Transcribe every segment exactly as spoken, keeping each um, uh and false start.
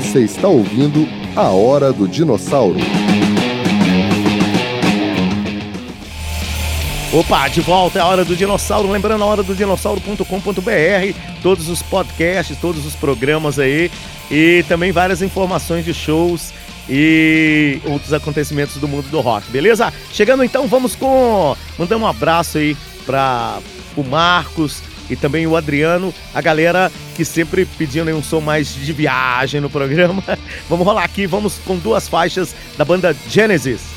Você está ouvindo A Hora do Dinossauro. Opa, de volta é a Hora do Dinossauro. Lembrando, a hora do dinossauro ponto com ponto b r, todos os podcasts, todos os programas aí e também várias informações de shows e outros acontecimentos do mundo do rock, beleza? Chegando então, vamos com... mandar um abraço aí para o Marcos e também o Adriano, a galera que sempre pedindo aí um som mais de viagem no programa. Vamos rolar aqui, vamos com duas faixas da banda Genesis.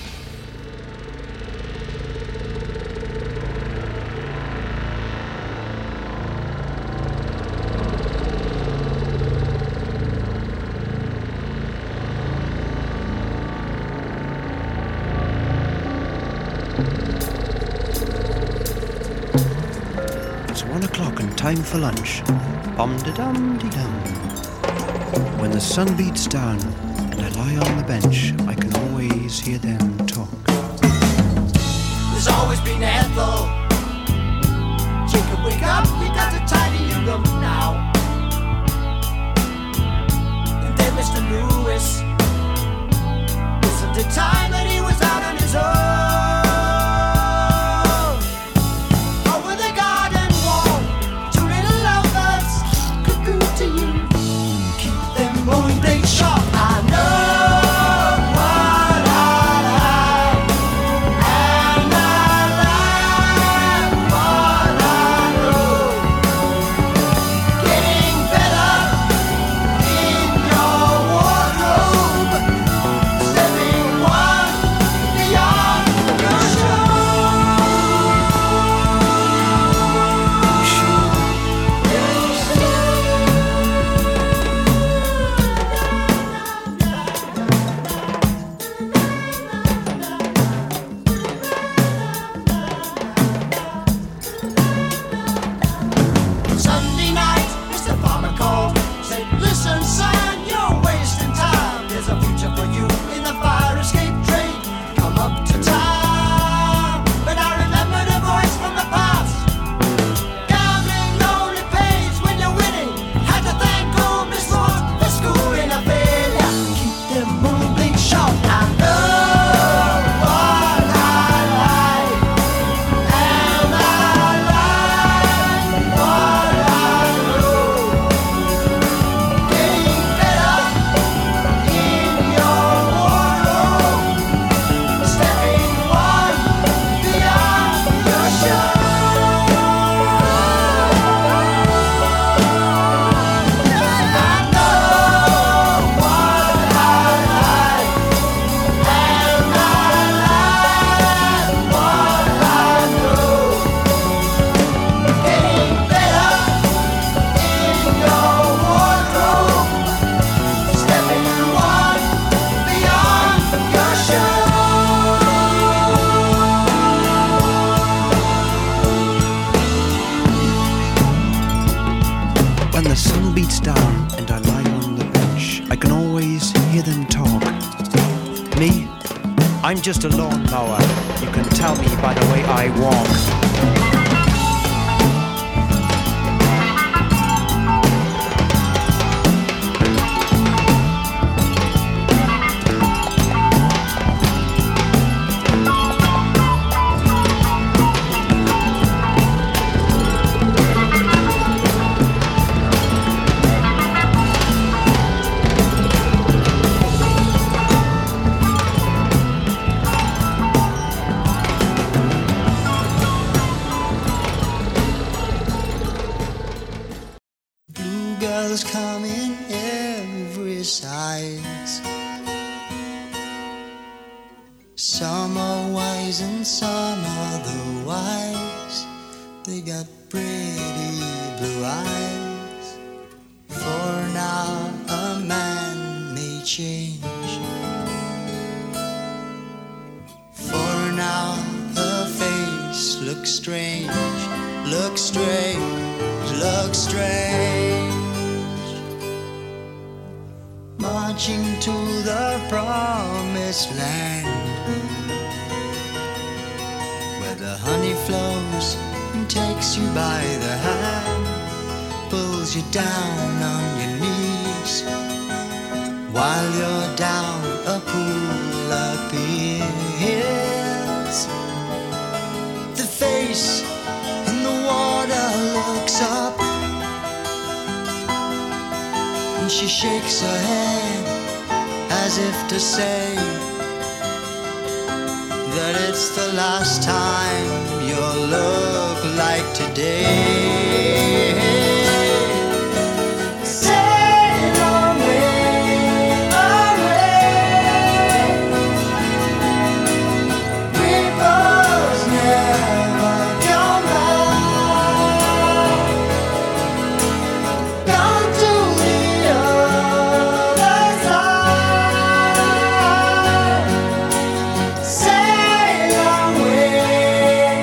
Time for lunch. Bum-de-dum-de-dum. When the sun beats down and I lie on the bench, I can always hear them talk. There's always been Ethel. Jacob, wake up, we got to tidy your room now. And then Mister Lewis, wasn't the time that he was out on his own. I'm just a lawnmower. You can tell me by the way I walk. Down on your knees while you're down a pool appears. The face in the water looks up, and she shakes her head as if to say that it's the last time you'll look like today. Sail away, away. Rivers never come back. Down to the other side. Sail away,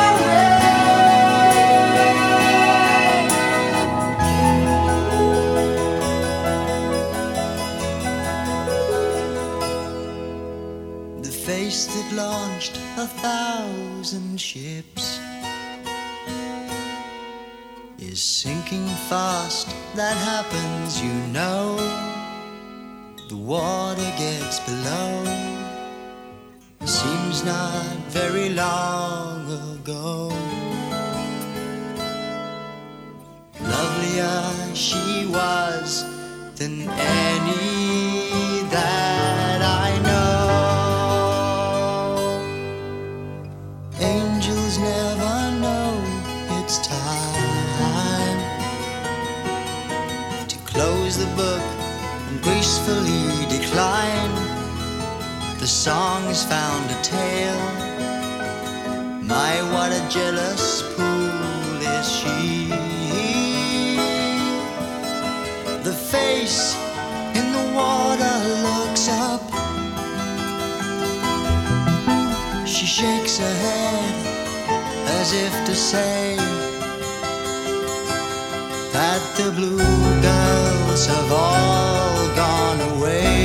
away. The face that launched a thousand ships is sinking fast. That happens, you know. The water gets below. Seems not very long ago. Lovelier she was than any that I know. Angels never know it's time to close the book and gracefully decline. The song has found a tale. My, what a jealous pool is she. The face in the water looks up. She shakes her head as if to say that the blue girls have all gone away.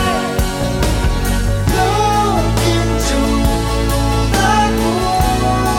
Look into the pool.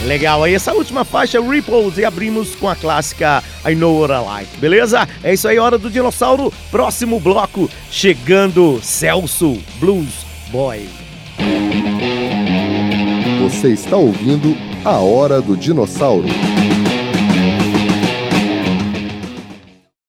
Legal, aí essa última faixa, Ripples, e abrimos com a clássica I Know What I Like, beleza? É isso aí, Hora do Dinossauro, próximo bloco, chegando Celso Blues Boy. Você está ouvindo A Hora do Dinossauro.